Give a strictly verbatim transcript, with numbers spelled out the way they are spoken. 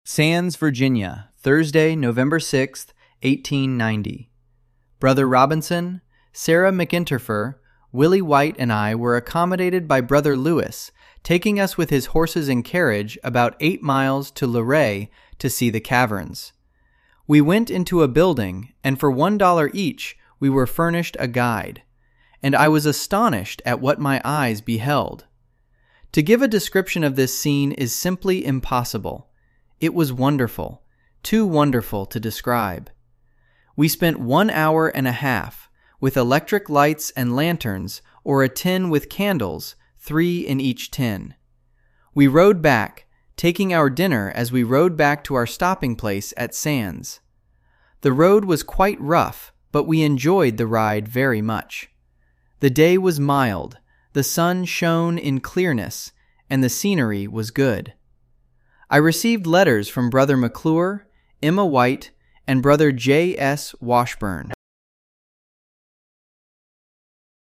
Sands, Virginia, Thursday, November sixth, eighteen ninety. Brother Robinson, Sarah McInterfer, Willie White, and I were accommodated by Brother Lewis, taking us with his horses and carriage about eight miles to Luray to see the caverns. We went into a building, and for one dollar each we were furnished a guide, and I was astonished at what my eyes beheld. To give a description of this scene is simply impossible. It was wonderful, too wonderful to describe. We spent one hour and a half with electric lights and lanterns or a tin with candles, three in each tin. We rode back, taking our dinner as we rode back to our stopping place at Sands. The road was quite rough, but we enjoyed the ride very much. The day was mild, the sun shone in clearness, and the scenery was good. I received letters from Brother McClure, Emma White, and Brother J S Washburn.